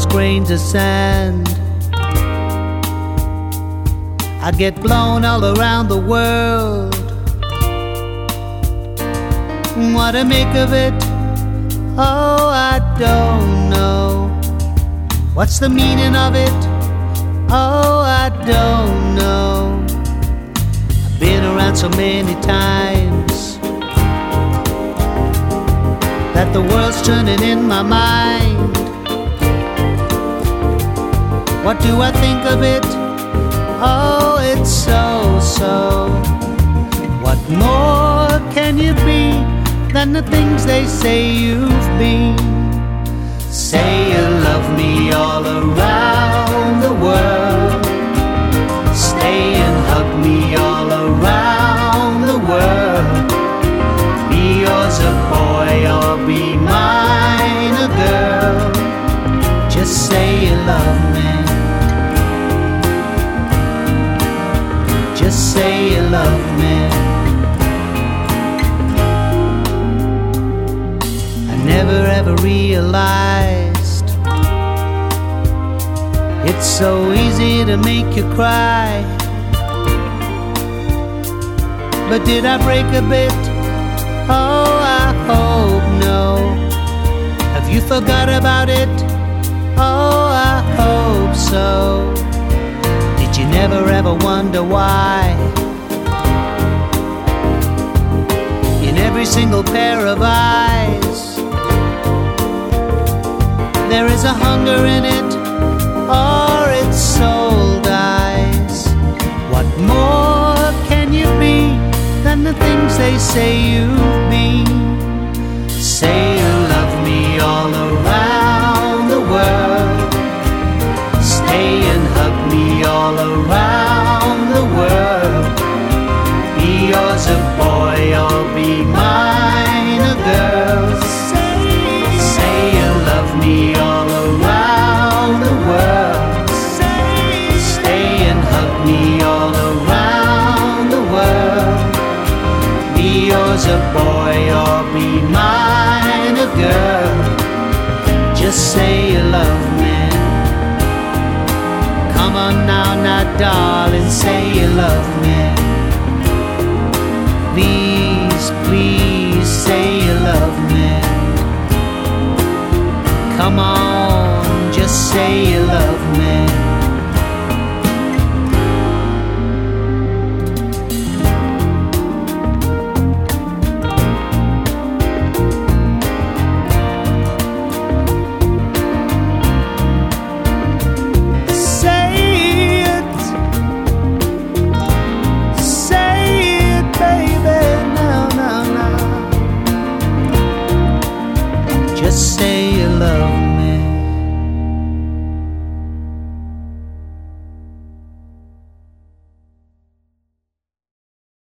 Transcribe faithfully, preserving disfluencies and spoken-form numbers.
those grains of sand. I get blown all around the world. What to make of it? Oh, I don't know. What's the meaning of it? Oh, I don't know. I've been around so many times that the world's turning in my mind. What do I think of it? Oh, it's so, so. What more can you be than the things they say you've been? Say you love me all around the world. Stay and hug me all around the world. Be yours a boy or be mine a girl. Just say you love me. Just say you love me. I never ever realized it's so easy to make you cry. But did I break a bit? Oh, I hope no. Have you forgot about it? Oh, I hope so. Did you never ever wonder why in every single pair of eyes there is a hunger in it, or its soul dies? What more can you be than the things they say you've been? Say you love me all around the world. Stay and hug me all around the world. Be yours a boy or be mine a girl. Say you love me all around the world. Stay and hug me all around the world. Be yours a boy or be mine a girl. Just say you love me. Come on now, now darling, say you love me. Please, please say you love me. Come on, just say you love me. Just say you love me.